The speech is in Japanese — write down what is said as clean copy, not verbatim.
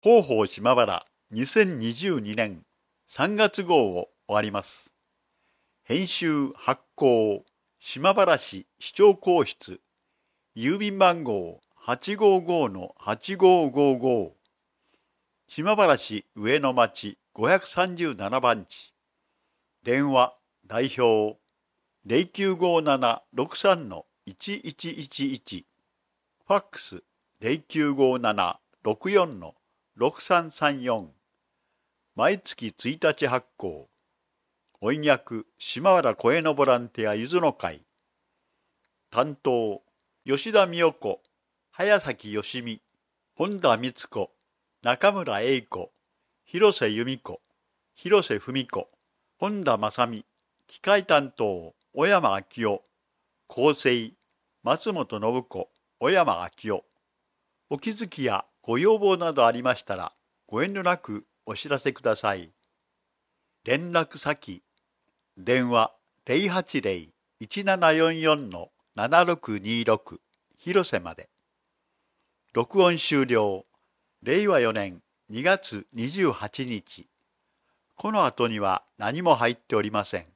広報島原2022年3月号を終わります。編集発行島原市市長公室郵便番号855-8555島原市上野町537番地電話代表0957-63-1111ファックス0957-64-6334毎月1日発行翻訳島原声のボランティアゆずの会担当吉田美代子早崎よしみ本田光子中村英子広瀬由美子広瀬文子本田正美機械担当小山昭夫構成松本信子小山昭夫お気づきやご要望などありましたらご遠慮なくお知らせください。連絡先電話080-1744-7626広瀬まで。録音終了令和4年2月28日。この後には何も入っておりません。